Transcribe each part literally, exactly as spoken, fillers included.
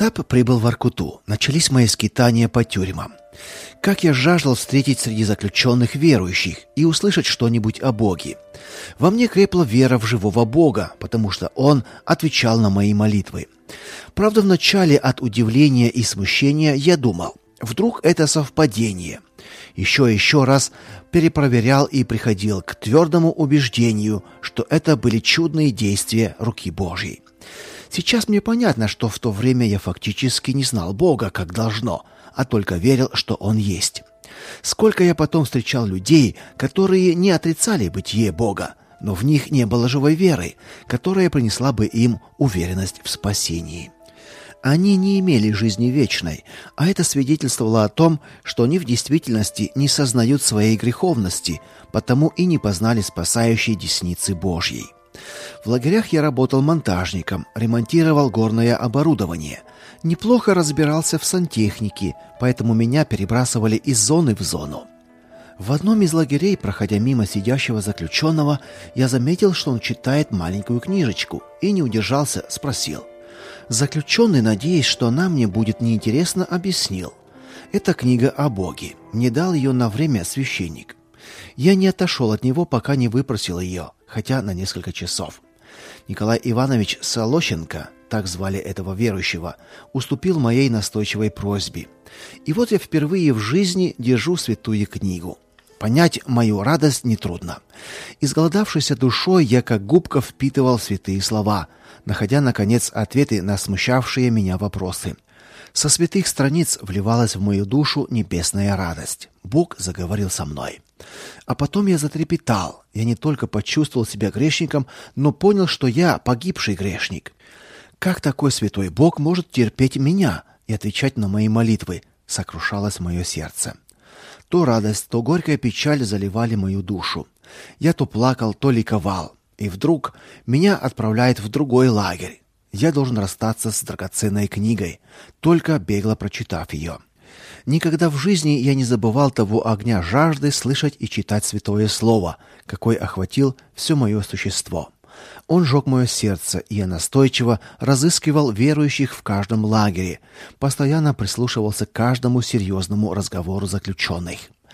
Этап прибыл в Воркуту. Начались мои скитания по тюрьмам. Как я жаждал встретить среди заключенных верующих и услышать что-нибудь о Боге. Во мне крепла вера в живого Бога, потому что Он отвечал на мои молитвы. Правда, вначале от удивления и смущения я думал, вдруг это совпадение. Еще и еще раз перепроверял и приходил к твердому убеждению, что это были чудные действия руки Божьей. Сейчас мне понятно, что в то время я фактически не знал Бога как должно, а только верил, что Он есть. Сколько я потом встречал людей, которые не отрицали бытие Бога, но в них не было живой веры, которая принесла бы им уверенность в спасении. Они не имели жизни вечной, а это свидетельствовало о том, что они в действительности не сознают своей греховности, потому и не познали спасающей десницы Божьей. В лагерях я работал монтажником, ремонтировал горное оборудование. Неплохо разбирался в сантехнике, поэтому меня перебрасывали из зоны в зону. В одном из лагерей, проходя мимо сидящего заключенного, я заметил, что он читает маленькую книжечку, и не удержался, спросил. Заключенный, надеясь, что она мне будет неинтересна, объяснил. Это книга о Боге. Мне дал ее на время священник. Я не отошел от него, пока не выпросил ее, хотя на несколько часов. Николай Иванович Солощенко, так звали этого верующего, уступил моей настойчивой просьбе. И вот я впервые в жизни держу святую книгу. Понять мою радость нетрудно. Изголодавшейся душой я как губка впитывал святые слова, находя, наконец, ответы на смущавшие меня вопросы. Со святых страниц вливалась в мою душу небесная радость. Бог заговорил со мной. А потом я затрепетал. Я не только почувствовал себя грешником, но понял, что я погибший грешник. Как такой святой Бог может терпеть меня и отвечать на мои молитвы? Сокрушалось мое сердце. То радость, то горькая печаль заливали мою душу. Я то плакал, то ликовал. И вдруг меня отправляют в другой лагерь. Я должен расстаться с драгоценной книгой, только бегло прочитав ее. Никогда в жизни я не забывал того огня жажды слышать и читать святое слово, какой охватил все мое существо. Он жег мое сердце, и я настойчиво разыскивал верующих в каждом лагере, постоянно прислушивался к каждому серьезному разговору заключенных.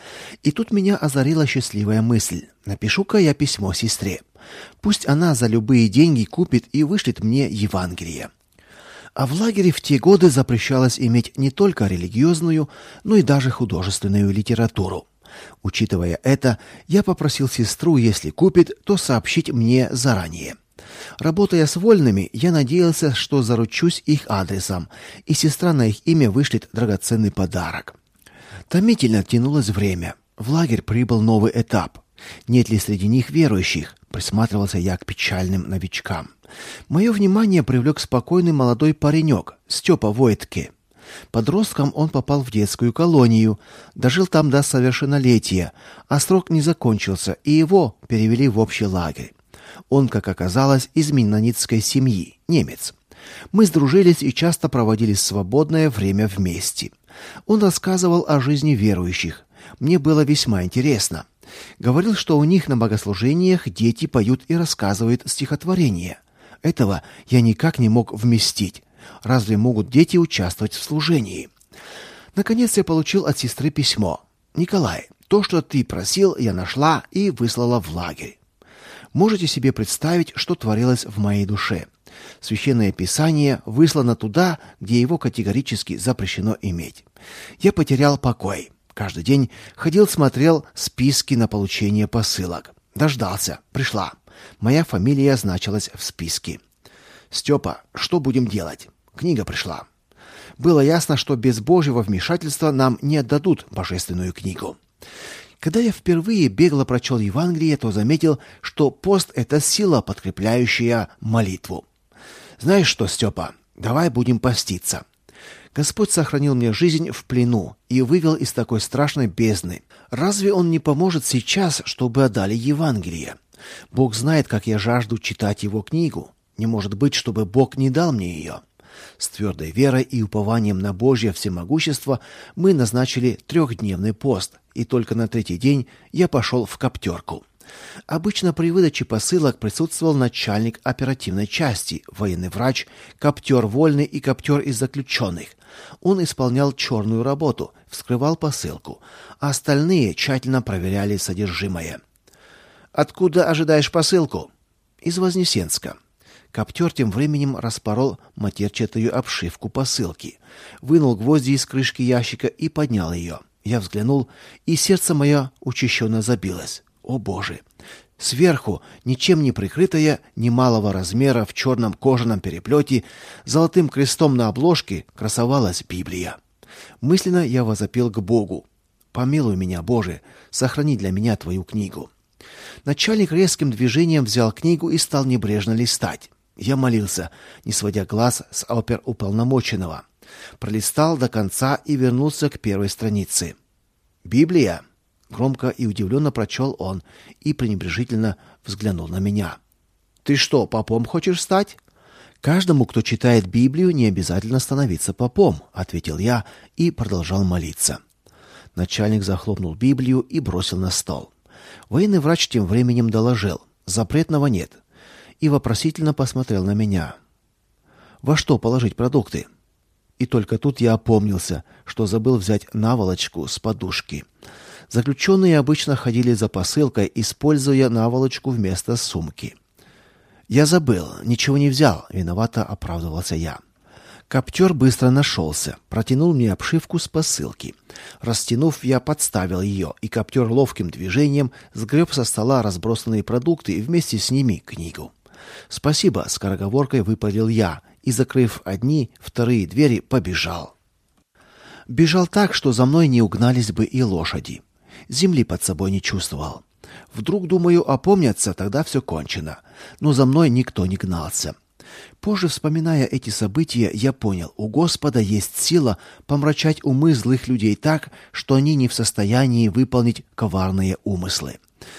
И тут меня озарила счастливая мысль. Напишу-ка я письмо сестре. Пусть она за любые деньги купит и вышлет мне Евангелие. А в лагере в те годы запрещалось иметь не только религиозную, но и даже художественную литературу. Учитывая это, я попросил сестру, если купит, то сообщить мне заранее. Работая с вольными, я надеялся, что заручусь их адресом, и сестра на их имя вышлет драгоценный подарок. Томительно тянулось время. В лагерь прибыл новый этап. Нет ли среди них верующих? Присматривался я к печальным новичкам. Мое внимание привлек спокойный молодой паренек Степа Войтке. Подростком он попал в детскую колонию, дожил там до совершеннолетия, а срок не закончился, и его перевели в общий лагерь. Он, как оказалось, из меннонитской семьи, немец. Мы сдружились и часто проводили свободное время вместе. Он рассказывал о жизни верующих. Мне было весьма интересно. Говорил, что у них на богослужениях дети поют и рассказывают стихотворения. Этого я никак не мог вместить. Разве могут дети участвовать в служении? Наконец я получил от сестры письмо. «Николай, то, что ты просил, я нашла и выслала в лагерь». Можете себе представить, что творилось в моей душе. Священное Писание выслано туда, где его категорически запрещено иметь. Я потерял покой. Каждый день ходил, смотрел списки на получение посылок. Дождался. Пришла. Моя фамилия значилась в списке. «Степа, что будем делать?» Книга пришла. Было ясно, что без Божьего вмешательства нам не отдадут божественную книгу. Когда я впервые бегло прочел Евангелие, то заметил, что пост — это сила, подкрепляющая молитву. «Знаешь что, Степа, давай будем поститься». Господь сохранил мне жизнь в плену и вывел из такой страшной бездны. Разве Он не поможет сейчас, чтобы отдали Евангелие? Бог знает, как я жажду читать Его книгу. Не может быть, чтобы Бог не дал мне ее. С твердой верой и упованием на Божье всемогущество мы назначили трехдневный пост, и только на третий день я пошел в коптерку. Обычно при выдаче посылок присутствовал начальник оперативной части, военный врач, коптер вольный и коптер из заключенных. Он исполнял черную работу, вскрывал посылку, а остальные тщательно проверяли содержимое. «Откуда ожидаешь посылку?» «Из Вознесенска». Коптер тем временем распорол матерчатую обшивку посылки, вынул гвозди из крышки ящика и поднял ее. Я взглянул, и сердце мое учащенно забилось. О Боже! Сверху, ничем не прикрытая, немалого размера в черном кожаном переплете, золотым крестом на обложке красовалась Библия. Мысленно я возопил к Богу: «Помилуй меня, Боже, сохрани для меня Твою книгу». Начальник резким движением взял книгу и стал небрежно листать. Я молился, не сводя глаз с оперуполномоченного. Пролистал до конца и вернулся к первой странице. «Библия?» — громко и удивленно прочел он и пренебрежительно взглянул на меня. «Ты что, попом хочешь стать?» «Каждому, кто читает Библию, не обязательно становиться попом», — ответил я и продолжал молиться. Начальник захлопнул Библию и бросил на стол. Военный врач тем временем доложил: «Запретного нет», и вопросительно посмотрел на меня. «Во что положить продукты?» И только тут я опомнился, что забыл взять наволочку с подушки. Заключенные обычно ходили за посылкой, используя наволочку вместо сумки. «Я забыл, ничего не взял», — виновато оправдывался я. Коптер быстро нашелся, протянул мне обшивку с посылки. Растянув, я подставил ее, и коптер ловким движением сгреб со стола разбросанные продукты и вместе с ними книгу. «Спасибо», — скороговоркой выпалил я, и, закрыв одни, вторые двери, побежал. Бежал так, что за мной не угнались бы и лошади. Земли под собой не чувствовал. Вдруг, думаю, опомнятся, тогда все кончено. Но за мной никто не гнался. Позже, вспоминая эти события, я понял: у Господа есть сила помрачать умы злых людей так, что они не в состоянии выполнить коварные умыслы.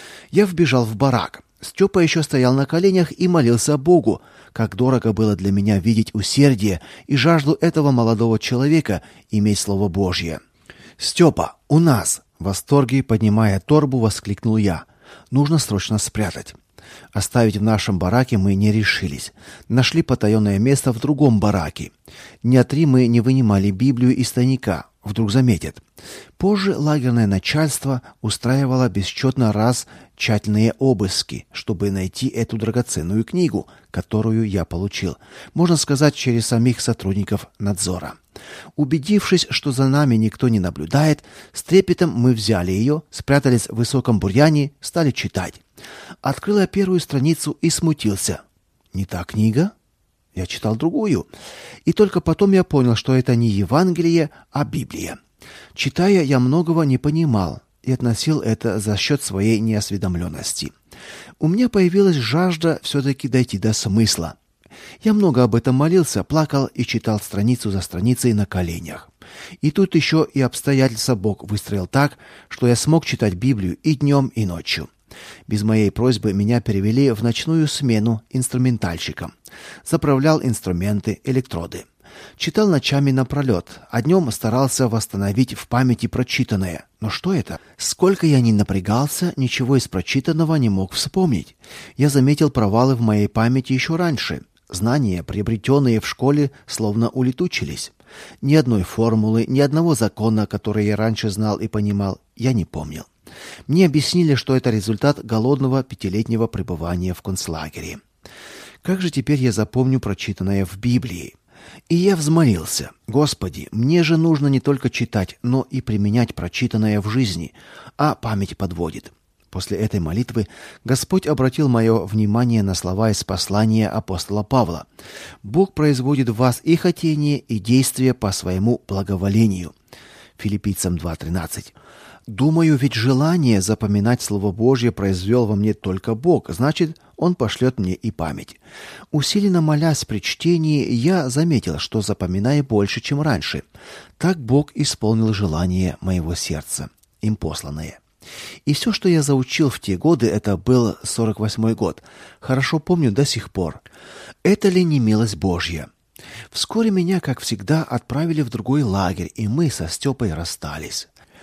Я вбежал в барак. Степа еще стоял на коленях и молился Богу. Как дорого было для меня видеть усердие и жажду этого молодого человека иметь Слово Божье. «Степа, у нас!» — в восторге, поднимая торбу, воскликнул я. «Нужно срочно спрятать». Оставить в нашем бараке мы не решились. Нашли потаенное место в другом бараке. Дня три мы не вынимали Библию из тайника. Вдруг заметят. Позже лагерное начальство устраивало бесчетно раз тщательные обыски, чтобы найти эту драгоценную книгу, которую я получил, можно сказать, через самих сотрудников надзора. Убедившись, что за нами никто не наблюдает, с трепетом мы взяли ее, спрятались в высоком бурьяне, стали читать. Открыл я первую страницу и смутился. Не та книга? Я читал другую. И только потом я понял, что это не Евангелие, а Библия. Читая, я многого не понимал и относил это за счет своей неосведомленности. У меня появилась жажда все-таки дойти до смысла. Я много об этом молился, плакал и читал страницу за страницей на коленях. И тут еще и обстоятельства Бог выстроил так, что я смог читать Библию и днем, и ночью. Без моей просьбы меня перевели в ночную смену инструментальщиком. Заправлял инструменты, электроды. Читал ночами напролет, а днем старался восстановить в памяти прочитанное. Но что это? Сколько я ни напрягался, ничего из прочитанного не мог вспомнить. Я заметил провалы в моей памяти еще раньше. Знания, приобретенные в школе, словно улетучились. Ни одной формулы, ни одного закона, который я раньше знал и понимал, я не помнил. Мне объяснили, что это результат голодного пятилетнего пребывания в концлагере. Как же теперь я запомню прочитанное в Библии? И я взмолился: «Господи, мне же нужно не только читать, но и применять прочитанное в жизни, а память подводит». После этой молитвы Господь обратил мое внимание на слова из послания апостола Павла: «Бог производит в вас и хотение, и действие по своему благоволению». Филиппийцам два тринадцать. Думаю, ведь желание запоминать Слово Божье произвел во мне только Бог, значит, Он пошлет мне и память. Усиленно молясь при чтении, я заметил, что запоминаю больше, чем раньше. Так Бог исполнил желание моего сердца, им посланное. И все, что я заучил в те годы, это был сорок восьмой год, хорошо помню до сих пор. Это ли не милость Божья? Вскоре меня, как всегда, отправили в другой лагерь, и мы со Степой расстались.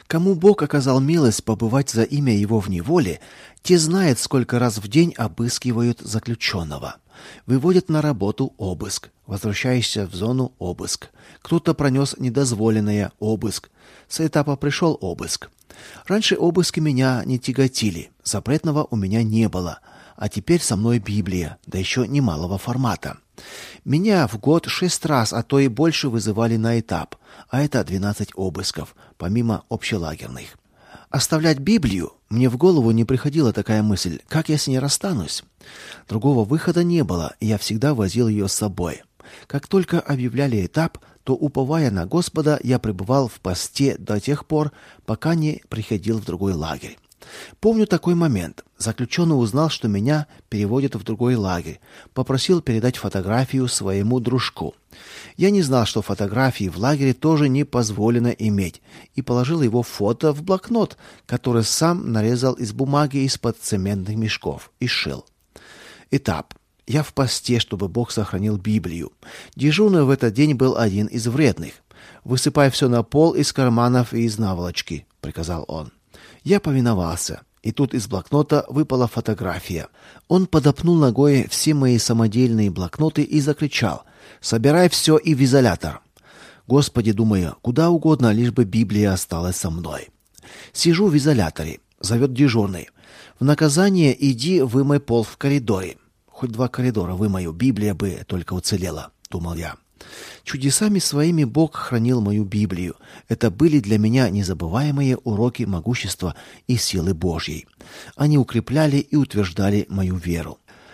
Кому Бог оказал милость побывать за имя Его в неволе, те знают, сколько раз в день обыскивают заключенного. Выводят на работу — обыск. Возвращаешься в зону — обыск. Кто-то пронес недозволенное — обыск. С этапа пришел — обыск. Раньше обыски меня не тяготили, запретного у меня не было, а теперь со мной Библия, да еще немалого формата. Меня в год шесть раз, а то и больше вызывали на этап, а это двенадцать обысков, помимо общелагерных. Оставлять Библию? Мне в голову не приходила такая мысль, как я с ней расстанусь. Другого выхода не было, и я всегда возил ее с собой. Как только объявляли этап, то, уповая на Господа, я пребывал в посте до тех пор, пока не приходил в другой лагерь. Помню такой момент. Заключенный узнал, что меня переводят в другой лагерь. Попросил передать фотографию своему дружку. Я не знал, что фотографии в лагере тоже не позволено иметь, и положил его фото в блокнот, который сам нарезал из бумаги из-под цементных мешков и сшил. Этап. Я в посте, чтобы Бог сохранил Библию. Дежурный в этот день был один из вредных. «Высыпай все на пол из карманов и из наволочки», — приказал он. Я повиновался, и тут из блокнота выпала фотография. Он подопнул ногой все мои самодельные блокноты и закричал: «Собирай все и в изолятор!» Господи, думаю, куда угодно, лишь бы Библия осталась со мной. Сижу в изоляторе, зовет дежурный. «В наказание иди вымой пол в коридоре». Хоть два коридора вымою, Библия бы только уцелела, думал я. Чудесами своими Бог хранил мою Библию. Это были для меня незабываемые уроки могущества и силы Божьей. Они укрепляли и утверждали мою веру.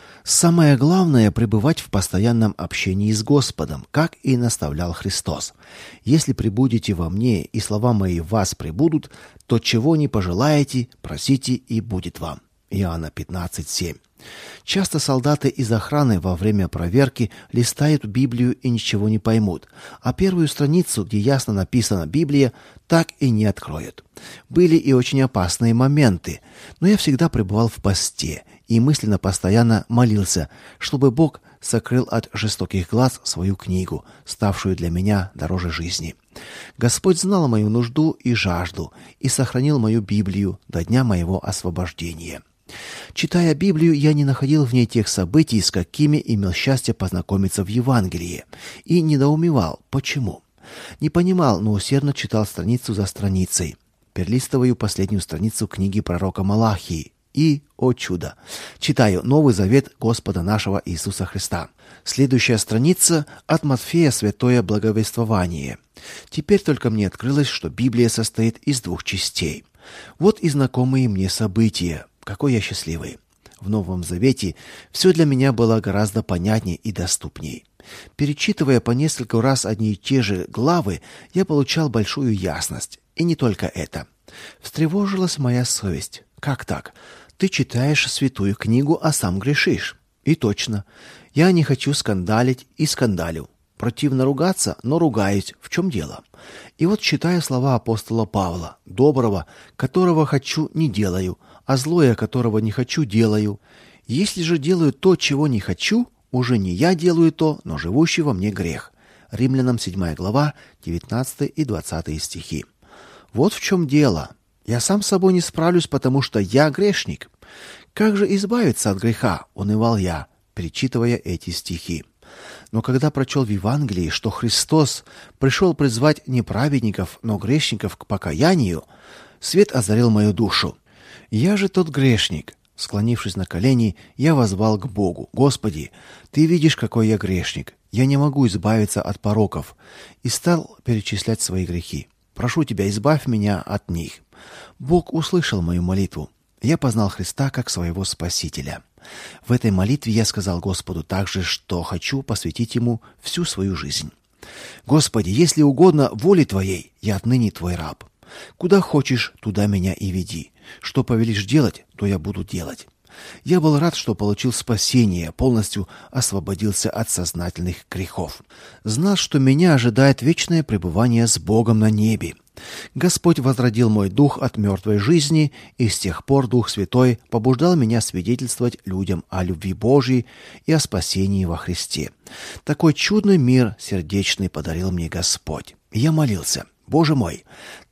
Самое главное — пребывать в постоянном общении с Господом, как и наставлял Христос. «Если пребудете во мне, и слова мои в вас пребудут, то чего не пожелаете, просите, и будет вам». Иоанна пятнадцать семь. Часто солдаты из охраны во время проверки листают Библию и ничего не поймут, а первую страницу, где ясно написана Библия, так и не откроют. Были и очень опасные моменты, но я всегда пребывал в посте и мысленно постоянно молился, чтобы Бог сокрыл от жестоких глаз свою книгу, ставшую для меня дороже жизни. Господь знал мою нужду и жажду и сохранил мою Библию до дня моего освобождения. Читая Библию, я не находил в ней тех событий, с какими имел счастье познакомиться в Евангелии, и недоумевал, почему. Не понимал, но усердно читал страницу за страницей. Перелистываю последнюю страницу книги пророка Малахии, и, о чудо, читаю Новый Завет Господа нашего Иисуса Христа. Следующая страница от Матфея «Святое благовествование». Теперь только мне открылось, что Библия состоит из двух частей. Вот и знакомые мне события. Какой я счастливый. В Новом Завете все для меня было гораздо понятнее и доступней. Перечитывая по несколько раз одни и те же главы, я получал большую ясность. И не только это. Встревожилась моя совесть. Как так? Ты читаешь святую книгу, а сам грешишь. И точно. Я не хочу скандалить и скандалю. Противно ругаться, но ругаюсь. В чем дело? И вот читаю слова апостола Павла: «Доброго, которого хочу, не делаю, а злое, которого не хочу, делаю. Если же делаю то, чего не хочу, уже не я делаю то, но живущий во мне грех». Римлянам седьмая глава, девятнадцатый и двадцатый стихи. Вот в чем дело. Я сам с собой не справлюсь, потому что я грешник. Как же избавиться от греха, унывал я, перечитывая эти стихи. Но когда прочел в Евангелии, что Христос пришел призвать не праведников, но грешников к покаянию, свет озарил мою душу. Я же тот грешник. Склонившись на колени, я воззвал к Богу: «Господи, Ты видишь, какой я грешник. Я не могу избавиться от пороков». И стал перечислять свои грехи. «Прошу Тебя, избавь меня от них». Бог услышал мою молитву. Я познал Христа как своего Спасителя. В этой молитве я сказал Господу также, что хочу посвятить Ему всю свою жизнь. «Господи, если угодно воле Твоей, я отныне Твой раб. Куда хочешь, туда меня и веди. Что повелишь делать, то я буду делать». Я был рад, что получил спасение, полностью освободился от сознательных грехов. Знал, что меня ожидает вечное пребывание с Богом на небе. Господь возродил мой дух от мертвой жизни, и с тех пор Дух Святой побуждал меня свидетельствовать людям о любви Божьей и о спасении во Христе. Такой чудный мир сердечный подарил мне Господь. Я молился: «Боже мой,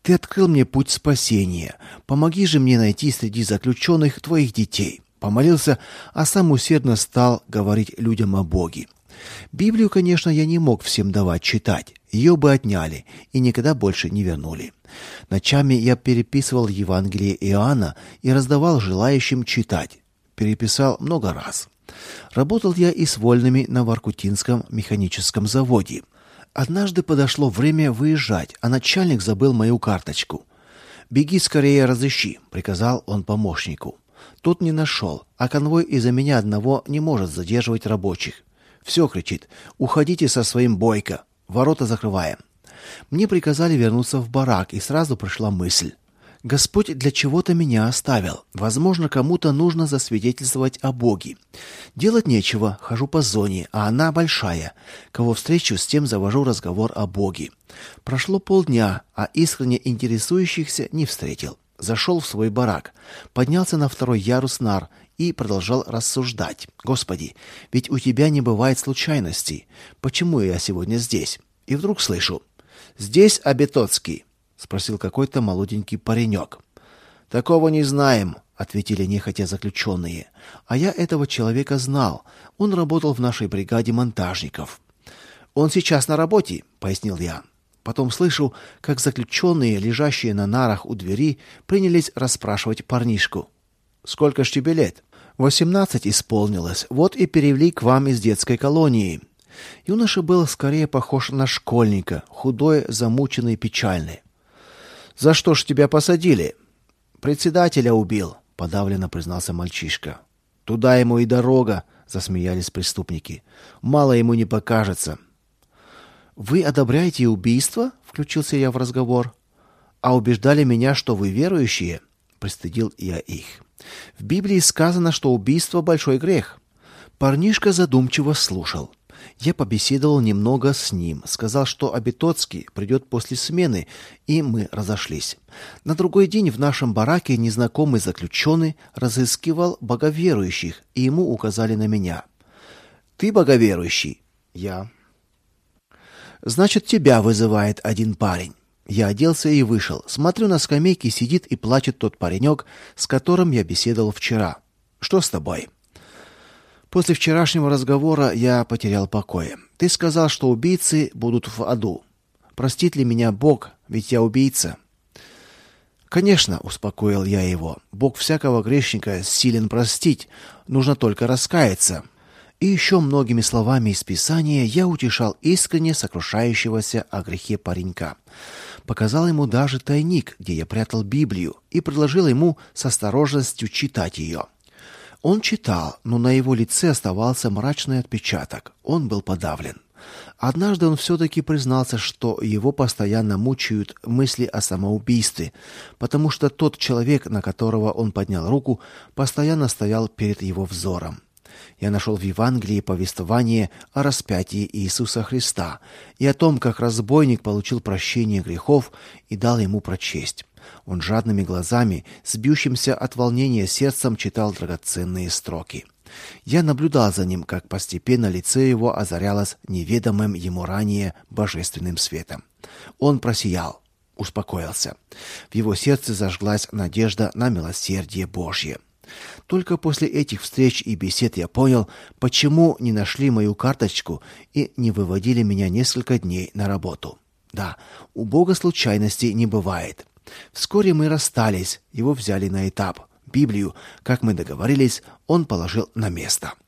Ты открыл мне путь спасения. Помоги же мне найти среди заключенных твоих детей. Помолился, а сам усердно стал говорить людям о Боге. Библию, конечно, я не мог всем давать читать. Ее бы отняли и никогда больше не вернули. Ночами я переписывал Евангелие Иоанна и раздавал желающим читать. Переписал много раз. Работал я и с вольными на Воркутинском механическом заводе. Однажды подошло время выезжать, а начальник забыл мою карточку. «Беги скорее, разыщи», — приказал он помощнику. Тот не нашел, а конвой из-за меня одного не может задерживать рабочих. «Все», — кричит, — «уходите со своим Бойко, ворота закрываем». Мне приказали вернуться в барак, и сразу пришла мысль. Господь для чего-то меня оставил. Возможно, кому-то нужно засвидетельствовать о Боге. Делать нечего, хожу по зоне, а она большая. Кого встречу, с тем завожу разговор о Боге. Прошло полдня, а искренне интересующихся не встретил. Зашел в свой барак, поднялся на второй ярус нар и продолжал рассуждать. «Господи, ведь у тебя не бывает случайностей. Почему я сегодня здесь?» И вдруг слышу: «Здесь Абетоцкий?» — спросил какой-то молоденький паренек. «Такого не знаем», — ответили нехотя заключенные. А я этого человека знал. Он работал в нашей бригаде монтажников. «Он сейчас на работе», — пояснил я. Потом слышу, как заключенные, лежащие на нарах у двери, принялись расспрашивать парнишку. «Сколько ж тебе лет?» «Восемнадцать исполнилось. Вот и перевели к вам из детской колонии». Юноша был скорее похож на школьника, худой, замученный, печальный. «За что ж тебя посадили?» «Председателя убил», — подавленно признался мальчишка. «Туда ему и дорога», — засмеялись преступники. «Мало ему не покажется». «Вы одобряете убийство?» — включился я в разговор. «А убеждали меня, что вы верующие?» — пристыдил я их. «В Библии сказано, что убийство — большой грех». Парнишка задумчиво слушал. Я побеседовал немного с ним, сказал, что Абетоцкий придет после смены, и мы разошлись. На другой день в нашем бараке незнакомый заключенный разыскивал боговерующих, и ему указали на меня. «Ты боговерующий?» «Я». «Значит, тебя вызывает один парень». Я оделся и вышел. Смотрю, на скамейке сидит и плачет тот паренек, с которым я беседовал вчера. «Что с тобой?» «После вчерашнего разговора я потерял покой. Ты сказал, что убийцы будут в аду. Простит ли меня Бог, ведь я убийца?» «Конечно», — успокоил я его, — «Бог всякого грешника силен простить, нужно только раскаяться». И еще многими словами из Писания я утешал искренне сокрушающегося о грехе паренька. Показал ему даже тайник, где я прятал Библию, и предложил ему с осторожностью читать ее. Он читал, но на его лице оставался мрачный отпечаток. Он был подавлен. Однажды он все-таки признался, что его постоянно мучают мысли о самоубийстве, потому что тот человек, на которого он поднял руку, постоянно стоял перед его взором. Я нашел в Евангелии повествование о распятии Иисуса Христа и о том, как разбойник получил прощение грехов и дал ему прочесть. Он жадными глазами, с бьющимся от волнения сердцем читал драгоценные строки. Я наблюдал за ним, как постепенно лицо его озарялось неведомым ему ранее божественным светом. Он просиял, успокоился. В его сердце зажглась надежда на милосердие Божье. Только после этих встреч и бесед я понял, почему не нашли мою карточку и не выводили меня несколько дней на работу. Да, у Бога случайностей не бывает. Вскоре мы расстались, его взяли на этап. Библию, как мы договорились, он положил на место.